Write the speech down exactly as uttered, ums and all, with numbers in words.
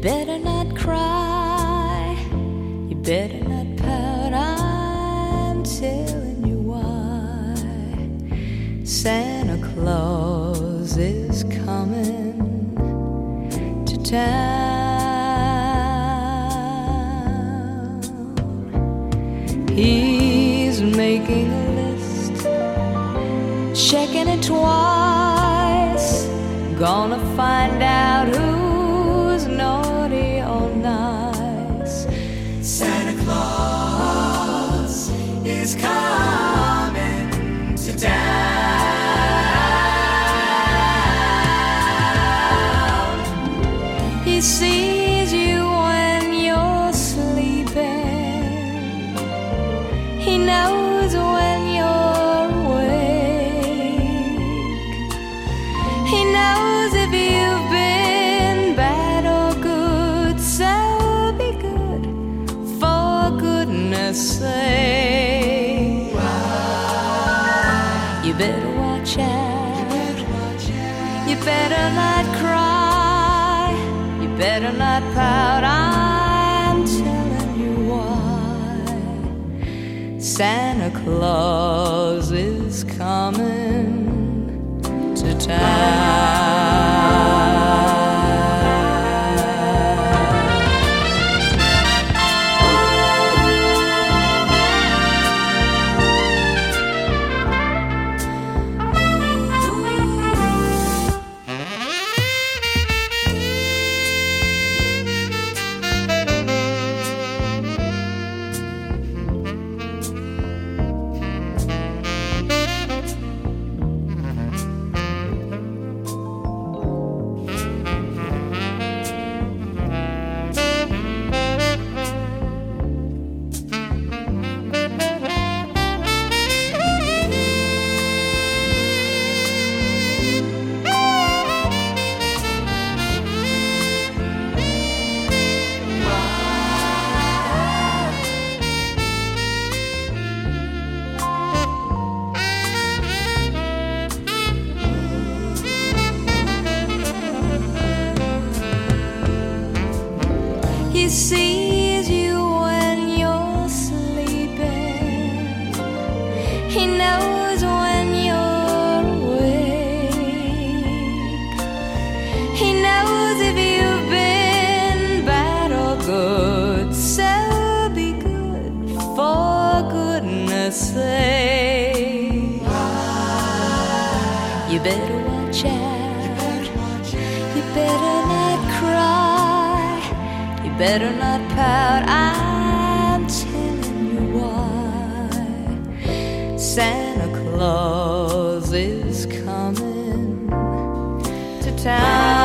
better not cry, you better not pout, I'm telling you why. Santa Claus is coming to town. He's making a list, checking it twice, gonna find out who's naughty or nice. Santa Claus is coming to town. He sees you when you're sleeping, he knows when you're awake, he knows if you've been bad or good, so be good, for goodness sake. You better watch out, you better not cry, you better not pout, I'm telling you why. Santa Claus is coming to town. He sees you when you're sleeping, he knows when you're awake, he knows if you've been bad or good, so be good, for goodness sake. You better watch out, you better not cry, you better not pout, I'm telling you why. Santa Claus is coming to town.